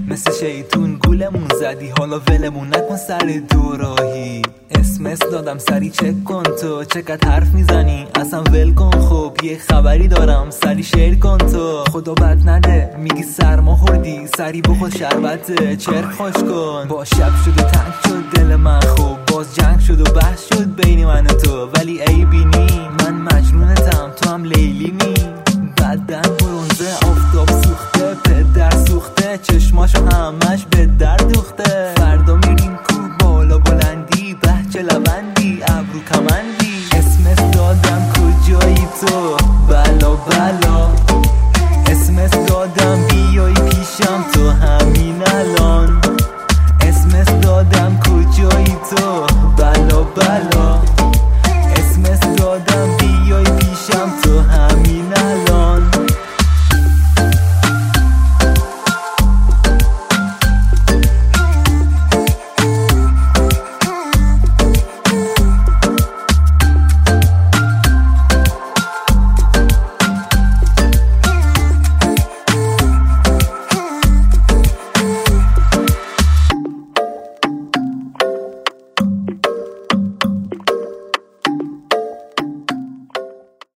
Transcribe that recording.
مثل شیطون گولمون زدی، حالا ولمون نکن سر دوراهی. اسمس دادم سری چک کن، تو چقدر حرف میزنی اصلا ول کن. خب یه خبری دارم سری شیر کن، تو خدا بد نده میگی سرما خوردی، سری بخور شربت چرک خوش کن. با شب شد و تنگ شد دل من، خوب باز جنگ شد و بحث شد بین من و تو، ولی ای بینی من مجنونتم تو هم لیلی می. بدن برونزه